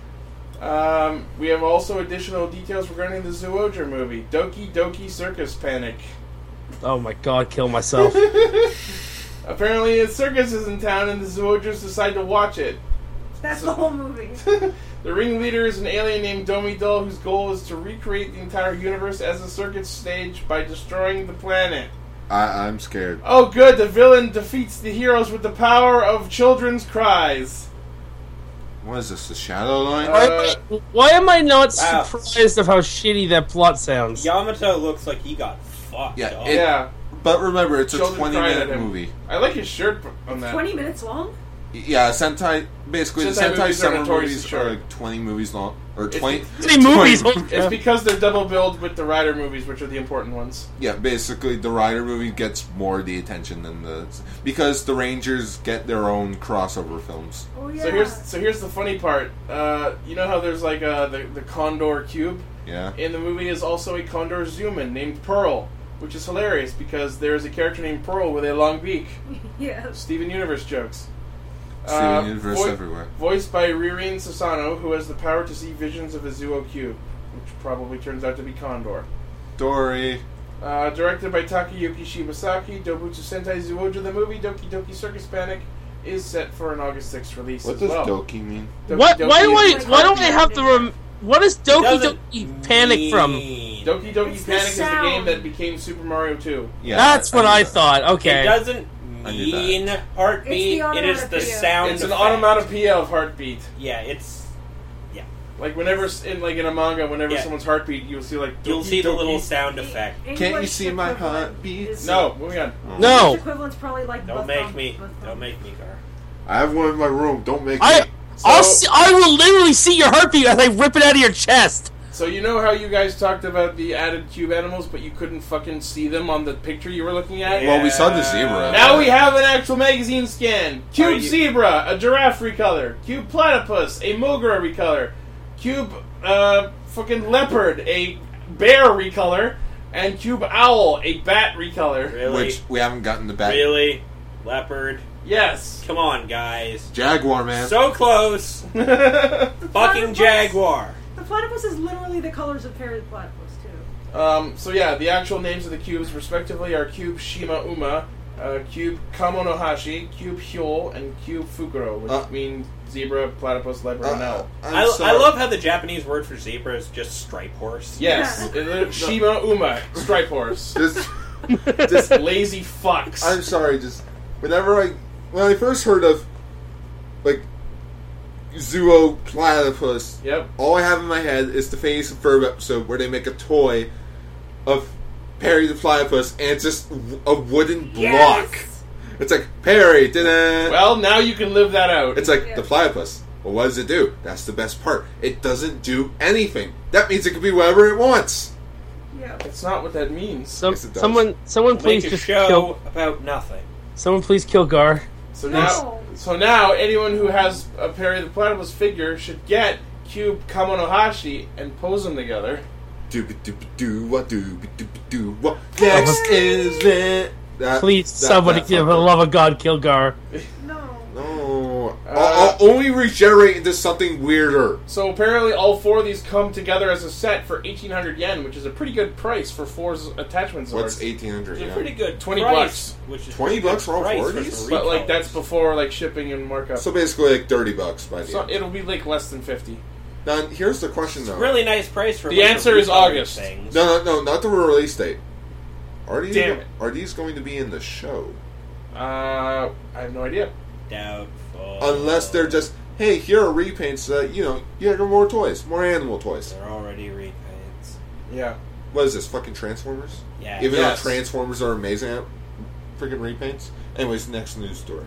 Speaker 2: Um, we have also additional details regarding the Zoojer movie, Doki Doki Circus Panic.
Speaker 6: Oh my god, kill myself.
Speaker 2: Apparently, a circus is in town, and the Zoojers decide to watch it.
Speaker 4: That's the whole movie.
Speaker 2: The ringleader is an alien named Domi Doll, whose goal is to recreate the entire universe as a circus stage by destroying the planet.
Speaker 3: I I'm scared.
Speaker 2: Oh, good! The villain defeats the heroes with the power of children's cries.
Speaker 3: What is this? The Shadow Line?
Speaker 2: Uh,
Speaker 6: why, why am I not
Speaker 8: Wow.
Speaker 6: surprised of how shitty that plot sounds?
Speaker 8: Yamato looks like he got fucked
Speaker 3: Yeah,
Speaker 8: up.
Speaker 3: it-
Speaker 2: yeah,
Speaker 3: But remember, it's a
Speaker 2: Children
Speaker 3: twenty
Speaker 2: cried at
Speaker 3: minute
Speaker 2: him.
Speaker 3: movie.
Speaker 2: I like his shirt on that.
Speaker 4: Twenty minutes long.
Speaker 3: Yeah, Sentai. Basically,
Speaker 2: Sentai
Speaker 3: the Sentai
Speaker 2: movies are
Speaker 3: summer
Speaker 2: notoriously
Speaker 3: movies
Speaker 2: short.
Speaker 3: are like twenty movies long, or
Speaker 2: It's-
Speaker 3: twenty.
Speaker 6: How many movies?
Speaker 3: twenty-
Speaker 6: Holy
Speaker 2: It's
Speaker 6: crap.
Speaker 2: because they're double billed with the Rider movies, which are the important ones.
Speaker 3: Yeah, basically, the Rider movie gets more of the attention than the because the Rangers get their own crossover films.
Speaker 4: Oh yeah.
Speaker 2: So here's so here's the funny part. Uh, you know how there's like uh, the the Condor cube.
Speaker 3: Yeah.
Speaker 2: in the movie is also a Condor Zuman named Pearl, which is hilarious because there's a character named Pearl with a long beak.
Speaker 4: Yes.
Speaker 2: Steven Universe jokes.
Speaker 3: Steven
Speaker 2: Uh,
Speaker 3: Universe
Speaker 2: voi-
Speaker 3: everywhere.
Speaker 2: Voiced by Ririne Sasano, who has the power to see visions of a Zuo Cube, which probably turns out to be Condor.
Speaker 3: Dory.
Speaker 2: Uh, directed by Takayuki Shibasaki, Dobutsu Sentai Zuoja, the movie Doki Doki Circus Panic is set for an August sixth release
Speaker 3: What
Speaker 2: as
Speaker 3: does
Speaker 2: well.
Speaker 3: Doki mean?
Speaker 2: Doki
Speaker 6: What?
Speaker 2: Doki
Speaker 6: Why do I?
Speaker 2: is-
Speaker 6: Why don't I have the? Rem- what is Doki
Speaker 5: Doesn't
Speaker 6: Doki Panic from?
Speaker 5: mean-
Speaker 2: Doki Doki
Speaker 4: It's the
Speaker 2: Panic is the
Speaker 4: sound.
Speaker 2: game that became Super Mario two.
Speaker 3: Yeah,
Speaker 6: That's what
Speaker 3: knew
Speaker 6: I
Speaker 3: that.
Speaker 6: thought.
Speaker 5: It
Speaker 6: Okay.
Speaker 5: doesn't
Speaker 3: I knew that.
Speaker 5: mean heartbeat.
Speaker 4: It's the
Speaker 5: It is the
Speaker 4: onomatopoeia.
Speaker 5: sound.
Speaker 2: It's an
Speaker 5: effect.
Speaker 2: onomatopoeia of heartbeat.
Speaker 5: Yeah, it's.
Speaker 2: Like whenever s- in like in a manga, whenever
Speaker 5: Yeah.
Speaker 2: someone's heartbeat, you'll see like
Speaker 5: You'll
Speaker 2: Doki
Speaker 5: see the
Speaker 2: Doki.
Speaker 5: little sound effect.
Speaker 3: Can't you
Speaker 4: English
Speaker 3: see my
Speaker 4: equivalent
Speaker 3: heartbeat?
Speaker 4: is-
Speaker 2: No, moving on.
Speaker 6: No.
Speaker 4: English equivalent's probably like
Speaker 5: Don't
Speaker 4: buff
Speaker 5: make
Speaker 4: thump,
Speaker 5: me.
Speaker 4: buff
Speaker 5: Don't
Speaker 4: thump.
Speaker 5: make me, Gar.
Speaker 3: I have one in my room. Don't make
Speaker 6: I.
Speaker 3: me.
Speaker 6: I'll.
Speaker 2: So-
Speaker 6: See, I will literally see your heartbeat as I rip it out of your chest.
Speaker 2: So you know how you guys talked about the added cube animals, but you couldn't fucking see them on the picture you were looking at?
Speaker 3: Well, we saw the zebra.
Speaker 2: Now we have an actual magazine scan. Cube
Speaker 5: Are you-
Speaker 2: zebra, a giraffe recolor. Cube platypus, a mogra recolor. Cube uh, fucking leopard, a bear recolor. And cube owl, a bat recolor.
Speaker 5: Really?
Speaker 3: Which we haven't gotten the back.
Speaker 5: Really? Leopard?
Speaker 2: Yes.
Speaker 5: Come on, guys.
Speaker 3: Jaguar, man.
Speaker 5: So close. Fucking
Speaker 4: Platypus.
Speaker 5: Jaguar.
Speaker 4: The platypus is literally the colors of Perry the platypus, too.
Speaker 2: Um, so yeah, the actual names of the cubes respectively are Cube Shima Uma, uh, Cube Kamonohashi, Cube Hyol, and Cube Fukuro, which
Speaker 3: Uh,
Speaker 2: mean zebra, platypus, leopard, and
Speaker 3: Uh,
Speaker 2: owl.
Speaker 3: I'm
Speaker 5: I, I
Speaker 3: sorry.
Speaker 5: love how the Japanese word for zebra is just stripe horse.
Speaker 2: Yes, it- it- Shima Uma, stripe horse.
Speaker 3: Just,
Speaker 2: Just lazy fucks.
Speaker 3: I'm sorry. Just whenever I when I first heard of like Zuo Platypus,
Speaker 2: Yep.
Speaker 3: all I have in my head is the Phineas and Ferb episode where they make a toy of Perry the Platypus, and it's just w- a wooden block.
Speaker 4: Yes!
Speaker 3: It's like Perry, da
Speaker 2: Well, now you can live that out.
Speaker 3: It's like
Speaker 4: Yeah.
Speaker 3: the platypus. Well, what does it do? That's the best part. It doesn't do anything. That means it can be whatever it wants.
Speaker 4: Yeah.
Speaker 2: That's not what that means.
Speaker 6: Some,
Speaker 3: Yes, it does.
Speaker 6: someone, someone, please
Speaker 5: Make a
Speaker 6: just
Speaker 5: show
Speaker 6: kill.
Speaker 5: about nothing.
Speaker 6: Someone, please kill Gar.
Speaker 2: So
Speaker 4: No.
Speaker 2: now, so now anyone who has a Perry the Platypus figure should get Cube Kamonohashi and pose them together.
Speaker 3: Dooby dooby doo what dooby dooby doo what. Next is it. That,
Speaker 6: Please,
Speaker 3: that-
Speaker 6: somebody,
Speaker 3: that
Speaker 6: for the
Speaker 3: fucker.
Speaker 6: love of God, kill Gar.
Speaker 4: No.
Speaker 3: No.
Speaker 2: Uh,
Speaker 3: I'll, I'll only regenerate into something weirder.
Speaker 2: So apparently, all four of these come together as a set for eighteen hundred yen, which is a pretty good price for four s- attachment swords.
Speaker 3: What's eighteen hundred?
Speaker 5: It's a
Speaker 3: Yeah.
Speaker 5: pretty good
Speaker 2: twenty
Speaker 5: price,
Speaker 2: bucks.
Speaker 5: Which is
Speaker 3: twenty
Speaker 5: pretty good
Speaker 3: bucks for all
Speaker 5: price
Speaker 3: four of
Speaker 5: for
Speaker 3: these?
Speaker 5: some
Speaker 2: But like
Speaker 5: recolors.
Speaker 2: that's before like shipping and markup.
Speaker 3: So basically, like thirty bucks by the
Speaker 2: So
Speaker 3: end.
Speaker 2: it'll be like less than fifty.
Speaker 3: Now, here's the question, though.
Speaker 5: Really nice price for. a
Speaker 2: The
Speaker 5: bunch of
Speaker 2: answer is
Speaker 5: recolored
Speaker 2: August.
Speaker 5: Things.
Speaker 3: No, no, no, not the release date. Are these?
Speaker 2: Damn it.
Speaker 3: Are these going to be in the show?
Speaker 2: Uh, I have no idea.
Speaker 5: Doubtful.
Speaker 3: Unless they're just, hey, here are repaints so that, you know, you have more toys, more animal toys.
Speaker 5: They're already repaints.
Speaker 2: Yeah.
Speaker 3: What is this, fucking Transformers?
Speaker 5: Yeah.
Speaker 3: Even
Speaker 2: Yes.
Speaker 3: though Transformers are amazing at freaking repaints? Anyways, next news story.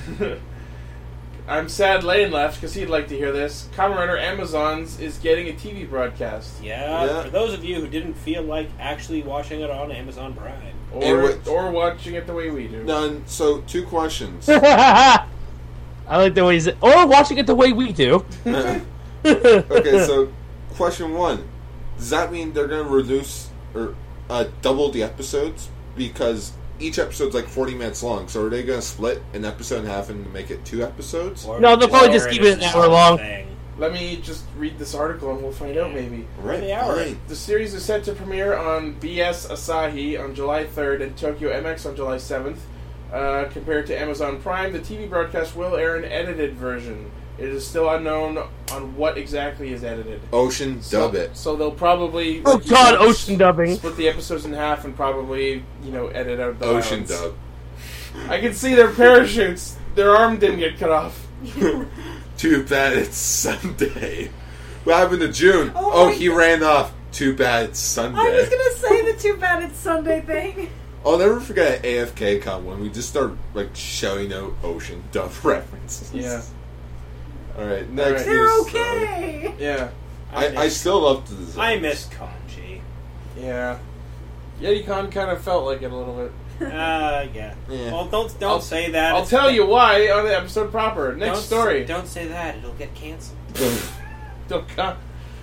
Speaker 2: I'm sad Lane left because he'd like to hear this. Kamen Rider Amazons is getting a T V broadcast.
Speaker 5: Yeah,
Speaker 3: Yeah.
Speaker 5: for those of you who didn't feel like actually watching it on Amazon Prime.
Speaker 3: And
Speaker 2: Or,
Speaker 3: what-
Speaker 2: or watching it the way we do.
Speaker 3: None. So, two questions.
Speaker 6: I like the way he's. Or watching it the way we do.
Speaker 3: Okay, so, question one. Does that mean they're going to reduce or uh, double the episodes? Because each episode's like forty minutes long, so are they going to split an episode in half and make it two episodes?
Speaker 5: Or
Speaker 6: No, they'll probably just
Speaker 5: or
Speaker 6: keep it an
Speaker 5: is
Speaker 6: hour long.
Speaker 5: thing.
Speaker 2: Let me just read this article and we'll find out maybe.
Speaker 3: Right,
Speaker 5: The hour.
Speaker 3: fine.
Speaker 2: The series is set to premiere on B S Asahi on July third and Tokyo M X on July seventh. Uh, compared to Amazon Prime, the T V broadcast will air an edited version. It is still unknown on what exactly is edited.
Speaker 3: Ocean dub
Speaker 2: so,
Speaker 3: it.
Speaker 2: So they'll probably
Speaker 6: Oh
Speaker 2: like you
Speaker 6: God,
Speaker 2: said,
Speaker 6: ocean dubbing.
Speaker 2: split the episodes in half and probably you know edit out the
Speaker 3: Ocean
Speaker 2: violence.
Speaker 3: dub.
Speaker 2: I can see their parachutes. Their arm didn't get cut off.
Speaker 3: Too bad it's Sunday. What happened to June?
Speaker 4: Oh
Speaker 3: Oh,
Speaker 4: my
Speaker 3: he
Speaker 4: God.
Speaker 3: ran off. Too bad it's Sunday.
Speaker 4: I was gonna say the too bad it's Sunday thing.
Speaker 3: I'll never forget at A F K Con when we just started like shouting out Ocean dub references.
Speaker 2: Yeah.
Speaker 3: Alright, next
Speaker 2: Alright.
Speaker 4: They're
Speaker 3: news story.
Speaker 4: okay.
Speaker 2: Yeah.
Speaker 3: I, I
Speaker 5: miss,
Speaker 3: still love the design.
Speaker 5: I miss Kanji.
Speaker 2: Yeah. YetiCon kind of felt like it a little bit.
Speaker 5: Uh, yeah.
Speaker 3: Yeah.
Speaker 5: Well, don't don't
Speaker 2: I'll-
Speaker 5: say that.
Speaker 2: I'll
Speaker 5: It's-
Speaker 2: tell you why on the episode proper. Next
Speaker 5: don't
Speaker 2: story.
Speaker 5: Say, don't say that. It'll get canceled.
Speaker 2: Don't co-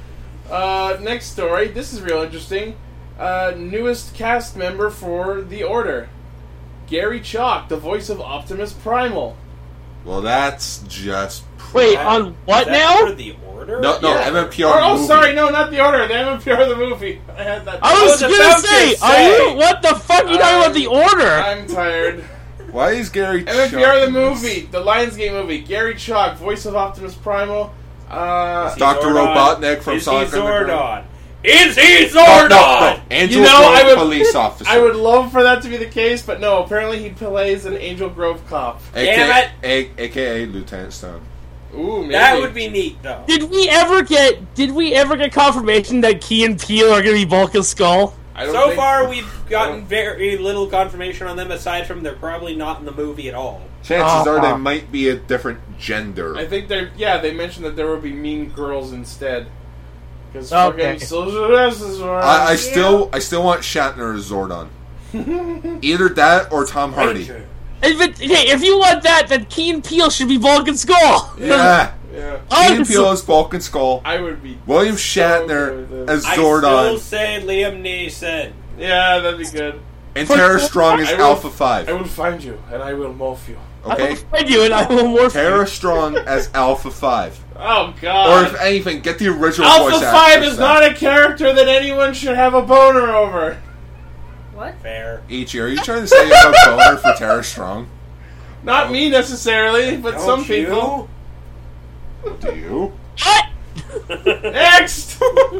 Speaker 2: Uh, next story. This is real interesting. Uh, newest cast member for The Order. Gary Chalk, the voice of Optimus Primal.
Speaker 3: Well, that's just...
Speaker 6: Wait, on what
Speaker 5: Is that
Speaker 6: now?
Speaker 5: For the order?
Speaker 3: No, no,
Speaker 2: Yeah.
Speaker 3: M M P
Speaker 2: Or,
Speaker 3: R
Speaker 2: oh,
Speaker 3: movie.
Speaker 2: sorry, no, not The Order. The M M P R the movie. I had that.
Speaker 6: I was,
Speaker 2: about
Speaker 6: gonna say,
Speaker 2: to
Speaker 6: are you? What the fuck? You talking about the order?
Speaker 2: I'm tired.
Speaker 3: Why is Gary
Speaker 2: M M P R
Speaker 3: Chalk
Speaker 2: the
Speaker 3: in this?
Speaker 2: movie, the Lionsgate movie. Gary Chalk, voice of Optimus Primal. Uh,
Speaker 3: Doctor
Speaker 5: Zordon.
Speaker 3: Robotnik from
Speaker 5: Is
Speaker 3: Sonic
Speaker 5: he
Speaker 3: Underground.
Speaker 5: Zordon? Is he
Speaker 3: No,
Speaker 5: Zordon?
Speaker 3: no, no. Angel
Speaker 2: You know, I
Speaker 3: Grove
Speaker 2: would-
Speaker 3: police officer.
Speaker 2: I would love for that to be the case, but no. Apparently, he plays an Angel Grove cop.
Speaker 5: Damn
Speaker 3: A- A K A Lieutenant Stone.
Speaker 2: Ooh, maybe.
Speaker 5: That would be neat, though.
Speaker 6: Did we ever get? Did we ever get confirmation that Key and Peele are going to be Vulcan Skull?
Speaker 2: I don't
Speaker 5: So
Speaker 2: think-
Speaker 5: far, we've gotten
Speaker 2: don't-
Speaker 5: very little confirmation on them, aside from they're probably not in the movie at all.
Speaker 3: Chances
Speaker 6: Uh-huh.
Speaker 3: are they might be a different gender.
Speaker 2: I think they're. Yeah, they mentioned that there would be mean girls instead. Because
Speaker 6: Okay.
Speaker 2: fucking soldiers are.
Speaker 3: I, I still, I still want Shatner as Zordon. Either that or Tom Hardy.
Speaker 5: Ranger.
Speaker 6: If it, hey, if you want that, then Key and Peele should be Vulcan Skull.
Speaker 3: Yeah,
Speaker 2: Yeah,
Speaker 3: Key and
Speaker 6: Oh,
Speaker 3: Peele as Vulcan Skull.
Speaker 2: I would be.
Speaker 3: William
Speaker 2: so
Speaker 3: Shatner
Speaker 2: good with
Speaker 3: as
Speaker 2: this.
Speaker 5: I still
Speaker 3: Zordon,
Speaker 5: say Liam Neeson.
Speaker 2: Yeah, that'd be good.
Speaker 3: and Tara Strong as
Speaker 2: I will-
Speaker 3: Alpha
Speaker 2: I
Speaker 3: Five.
Speaker 2: will find you and I will morph you.
Speaker 6: I
Speaker 3: Okay,
Speaker 6: will find you and I will morph you.
Speaker 3: Tara Strong as Alpha Five.
Speaker 2: Oh
Speaker 3: Or
Speaker 2: god.
Speaker 3: if anything, get the original
Speaker 2: Alpha
Speaker 3: voice
Speaker 2: Five
Speaker 3: actress
Speaker 2: is
Speaker 3: then.
Speaker 2: not a character that anyone should have a boner over.
Speaker 4: What?
Speaker 5: Fair.
Speaker 3: Ichi, are you trying to say you have a boner for Tara Strong?
Speaker 2: Not me necessarily, but
Speaker 5: Don't
Speaker 2: some
Speaker 5: you?
Speaker 2: people.
Speaker 3: Do you?
Speaker 6: What?
Speaker 2: Next!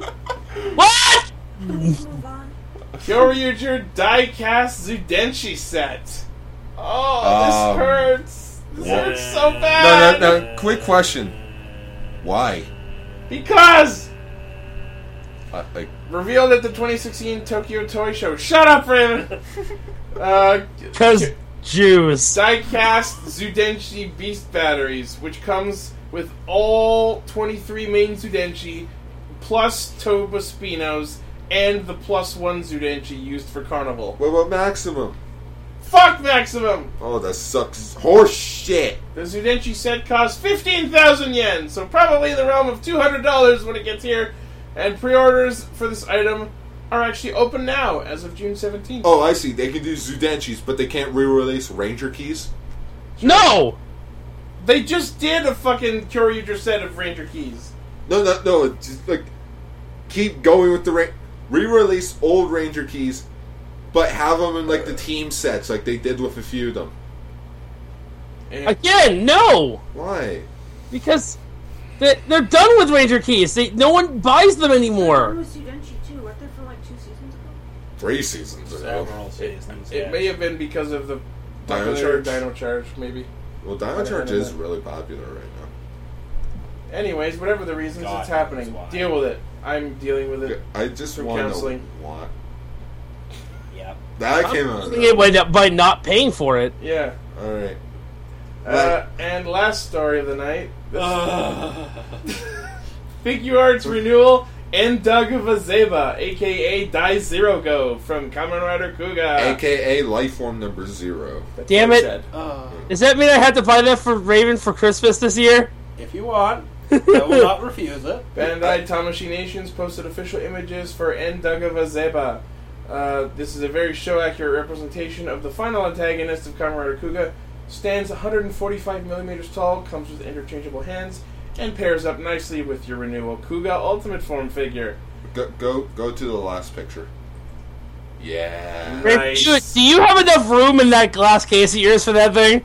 Speaker 6: What?
Speaker 4: Move on.
Speaker 2: Kyoryuger Diecast Zudenshi set. Oh, this
Speaker 3: Um,
Speaker 2: hurts. This
Speaker 5: yeah.
Speaker 2: hurts so
Speaker 3: No,
Speaker 2: bad.
Speaker 3: no, no. Quick question. Why?
Speaker 2: Because
Speaker 3: Uh, like,
Speaker 2: revealed at the twenty sixteen Tokyo Toy Show. Shut up, Raven. uh,
Speaker 6: Because Jews.
Speaker 2: Diecast Zudenshi Beast batteries, which comes with all twenty-three main Zudenshi, plus Toba Spinos, and the plus one Zudenshi used for Carnival.
Speaker 3: what about Maximum?
Speaker 2: Fuck Maximum!
Speaker 3: Oh, that sucks. Horse shit.
Speaker 2: The Zudenshi set costs fifteen thousand yen, so probably in the realm of two hundred dollars when it gets here, and pre-orders for this item are actually open now, as of June seventeenth.
Speaker 3: Oh, I see. They can do Zudenshis, but they can't re-release Ranger Keys?
Speaker 6: No.
Speaker 2: They just did a fucking Kyoryuger set of Ranger Keys.
Speaker 3: No, no, no. It's just, like, keep going with the... Ra- re-release old Ranger Keys, but have them in, like, the team sets, like they did with a few of them.
Speaker 2: And
Speaker 6: Again, no.
Speaker 3: Why?
Speaker 6: Because they, they're done with Ranger Keys. They, no one buys them
Speaker 4: There
Speaker 6: anymore.
Speaker 4: was Sudenshi too. Weren't there for like two seasons ago?
Speaker 3: Three seasons ago.
Speaker 5: Several seasons.
Speaker 2: it
Speaker 5: yeah.
Speaker 2: may have been because of the
Speaker 3: Dino
Speaker 2: popular
Speaker 3: Charge?
Speaker 2: Dino Charge, maybe.
Speaker 3: Well, Dino Charge is really popular right now.
Speaker 2: Anyways, whatever the reasons,
Speaker 5: God
Speaker 2: it's happening.
Speaker 5: knows why.
Speaker 2: Deal with it. I'm dealing with it.
Speaker 3: I just
Speaker 2: Through
Speaker 3: want to know
Speaker 2: counseling.
Speaker 3: why.
Speaker 5: Yep.
Speaker 3: That came out.
Speaker 6: Doing it by, by not paying for it.
Speaker 2: Yeah.
Speaker 3: Alright.
Speaker 2: Uh, and last story of the night. This Figure Arts Renewal and Doug Vazeba, aka Die Zero Go from Kamen Rider Kuga.
Speaker 3: A K A Lifeform number zero.
Speaker 2: That's
Speaker 6: Damn
Speaker 2: what
Speaker 6: it.
Speaker 2: said.
Speaker 6: Does that mean I have to buy that for Raven for Christmas this year?
Speaker 5: If you want, I will not refuse it.
Speaker 2: Bandai Tamashii Nations posted official images for Endaga Vazeba. Uh, this is a very show-accurate representation of the final antagonist of Kamen Rider Kuga. Stands one hundred forty-five millimeters tall, comes with interchangeable hands, and pairs up nicely with your renewal Kuga Ultimate Form figure.
Speaker 3: Go, go, go to the last picture. Yeah.
Speaker 6: Raven,
Speaker 2: Nice.
Speaker 6: do, you, do you have enough room in that glass case of yours for that thing?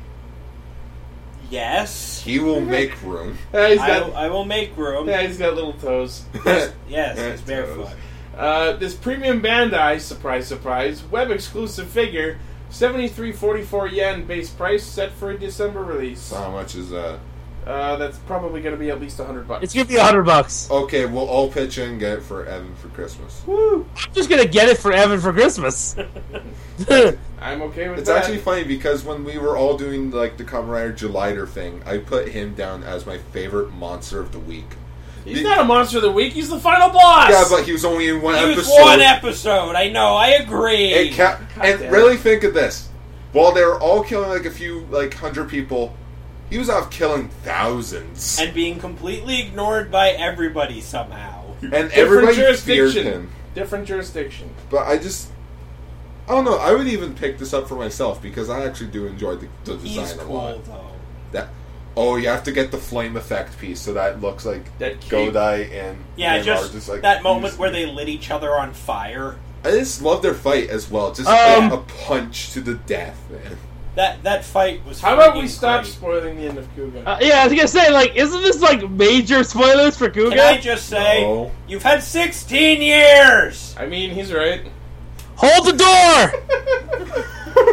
Speaker 5: Yes.
Speaker 3: He will make room.
Speaker 2: Yeah, he's
Speaker 5: I,
Speaker 2: got,
Speaker 5: I will make room.
Speaker 2: yeah, he's got little toes.
Speaker 5: Yes, it's barefoot.
Speaker 2: Uh, this premium Bandai, surprise, surprise, web exclusive figure, seventy-three forty-four yen base price, set for a December release.
Speaker 3: So how much is that?
Speaker 2: Uh, that's probably going to be at least a hundred bucks.
Speaker 6: It's gonna be a hundred bucks.
Speaker 3: Okay, we'll all pitch in and get it for Evan for Christmas.
Speaker 2: Woo!
Speaker 6: I'm just gonna get it for Evan for Christmas.
Speaker 2: I'm okay with
Speaker 3: It's
Speaker 2: that.
Speaker 3: actually funny because when we were all doing like the Kamen Rider Gelider thing, I put him down as my favorite monster of the week.
Speaker 2: He's not a monster of the week. He's the final boss.
Speaker 3: Yeah, but he was only in one
Speaker 5: He was
Speaker 3: episode.
Speaker 5: one episode. I know. I agree.
Speaker 3: It ca- and
Speaker 2: damn
Speaker 3: really think of this: while they were all killing like a few like hundred people, he was off killing thousands.
Speaker 5: and being completely ignored by everybody somehow.
Speaker 3: and
Speaker 2: Different
Speaker 3: everybody feared
Speaker 2: jurisdiction.
Speaker 3: him.
Speaker 2: Different jurisdiction.
Speaker 3: But I just, I don't know. I would even pick this up for myself because I actually do enjoy the, the design
Speaker 8: He's
Speaker 3: a
Speaker 8: cool
Speaker 3: lot.
Speaker 8: though.
Speaker 3: That oh, you have to get the flame effect piece so that looks like
Speaker 2: That cape.
Speaker 3: Godai and
Speaker 8: Yeah,
Speaker 3: Neymar
Speaker 8: just,
Speaker 3: like
Speaker 8: that moment
Speaker 3: use-
Speaker 8: where they lit each other on fire.
Speaker 3: I just love their fight as well. Just
Speaker 6: Um,
Speaker 3: a punch to the death, man.
Speaker 8: That that fight was.
Speaker 2: How about we
Speaker 8: freaking
Speaker 2: stop
Speaker 8: great.
Speaker 2: spoiling the end of Kuga?
Speaker 6: Uh, yeah, I was gonna say, like, isn't this like major spoilers for Kuga?
Speaker 8: Can I just say,
Speaker 3: No.
Speaker 8: you've had sixteen years.
Speaker 2: I mean, he's right.
Speaker 6: Hold the door!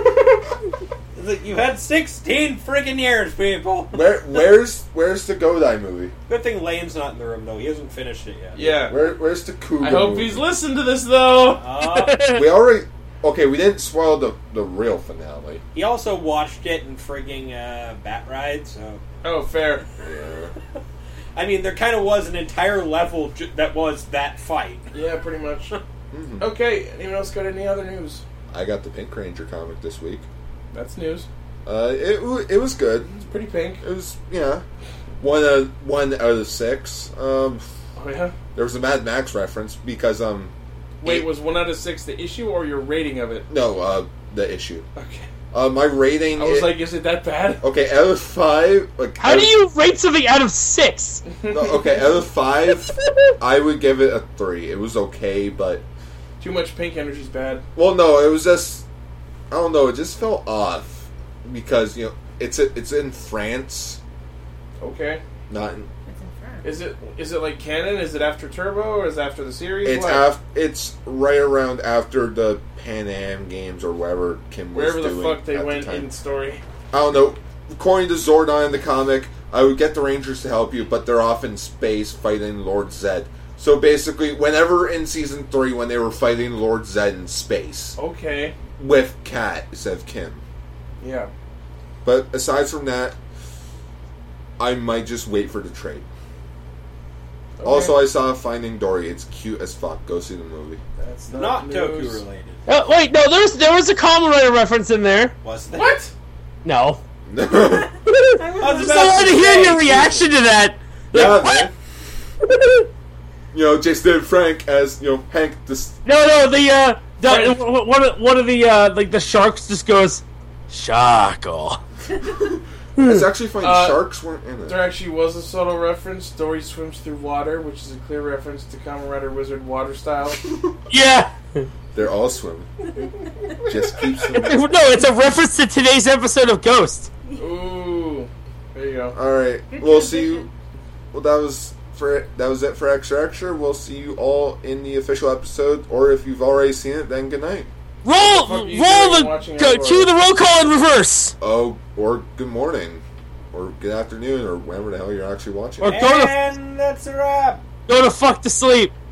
Speaker 8: You've had sixteen friggin' years, people.
Speaker 3: Where where's where's the Godai movie?
Speaker 8: Good thing Lane's not in the room though. He hasn't finished it yet.
Speaker 2: Yeah.
Speaker 3: Where where's the Kuga
Speaker 2: I hope
Speaker 3: movie?
Speaker 2: he's listened to this, though.
Speaker 8: Uh,
Speaker 3: We already okay. We didn't spoil the the real finale.
Speaker 8: he also watched it in frigging uh, Bat Ride. So
Speaker 2: Oh, fair.
Speaker 3: Yeah.
Speaker 8: I mean, there kind of was an entire level ju- that was that fight.
Speaker 2: Yeah, pretty much.
Speaker 3: Mhm.
Speaker 2: Okay, anyone else got any other news?
Speaker 3: I got the Pink Ranger comic this week.
Speaker 2: That's news.
Speaker 3: Uh, it w- it was good.
Speaker 2: It's pretty pink.
Speaker 3: It was yeah, one out one out of six. Um,
Speaker 2: Oh, yeah?
Speaker 3: there was a Mad Max reference because um,
Speaker 2: Wait,
Speaker 3: it-
Speaker 2: was one out of six the issue or your rating of it?
Speaker 3: no uh the issue.
Speaker 2: Okay.
Speaker 3: Uh, my rating.
Speaker 2: I was
Speaker 3: i-
Speaker 2: like, is it that bad?
Speaker 3: okay, out of five. Like
Speaker 6: How
Speaker 3: out
Speaker 6: do
Speaker 3: of-
Speaker 6: you rate something out of six?
Speaker 3: No, okay, out of five, I would give it a three. It was okay, but
Speaker 2: Too much pink energy's bad.
Speaker 3: well, no, it was just I don't know. It just felt off because you know it's a, it's in France,
Speaker 2: Okay.
Speaker 3: not in,
Speaker 4: It's in front.
Speaker 2: Is it is it like canon? Is it after Turbo or is it after the series?
Speaker 3: it's
Speaker 2: What?
Speaker 3: af, it's right around after the Pan Am Games or whatever Kim was
Speaker 2: Wherever the
Speaker 3: doing
Speaker 2: fuck they
Speaker 3: at
Speaker 2: went
Speaker 3: the time.
Speaker 2: in story.
Speaker 3: I don't know. According to Zordon in the comic, I would get the Rangers to help you, but they're off in space fighting Lord Zed. So basically, whenever in season three, when they were fighting Lord Zed in space
Speaker 2: Okay.
Speaker 3: with Kat instead of Kim.
Speaker 2: Yeah.
Speaker 3: But aside from that, I might just wait for the trade.
Speaker 2: Okay.
Speaker 3: Also, I saw Finding Dory. It's cute as fuck. Go see the movie.
Speaker 2: That's not,
Speaker 8: Not
Speaker 2: news.
Speaker 8: Toku related.
Speaker 6: Uh, wait, no, there's there was a Kamen Rider reference in there.
Speaker 8: Was there?
Speaker 2: What?
Speaker 6: No.
Speaker 3: No.
Speaker 4: I
Speaker 8: I
Speaker 4: was
Speaker 8: was
Speaker 6: Just
Speaker 8: about
Speaker 6: I want to
Speaker 8: to
Speaker 6: hear
Speaker 8: say,
Speaker 6: your reaction to that. Like,
Speaker 3: yeah,
Speaker 6: what?
Speaker 3: man. You know, Jason and Frank as, you know, Hank this.
Speaker 6: No, no, the uh, the, one of one of the uh, like the sharks just goes, Sharko.
Speaker 3: It's actually funny.
Speaker 2: Uh,
Speaker 3: Sharks weren't in it.
Speaker 2: There actually was a subtle reference. Dory swims through water, which is a clear reference to Kamen Rider Wizard water style.
Speaker 6: Yeah.
Speaker 3: They're all swimming. Just keep
Speaker 6: It-
Speaker 3: swimming.
Speaker 6: it- no, it's a reference to today's episode of Ghost.
Speaker 2: Ooh. There you go.
Speaker 3: All right,
Speaker 4: Good
Speaker 3: we'll see you.
Speaker 4: transition.
Speaker 3: Well, that was for that was it for Extra Extra. We'll see you all in the official episode, or if you've already seen it, then good night.
Speaker 6: Roll,
Speaker 2: What the fuck are you
Speaker 6: roll
Speaker 2: doing
Speaker 6: the
Speaker 2: watching
Speaker 6: go,
Speaker 2: Outlaws?
Speaker 6: cue the roll call in reverse,
Speaker 3: Oh, or good morning, or good afternoon, or whenever the hell you're actually watching.
Speaker 6: or go to
Speaker 8: And that's a wrap.
Speaker 6: go to fuck to sleep.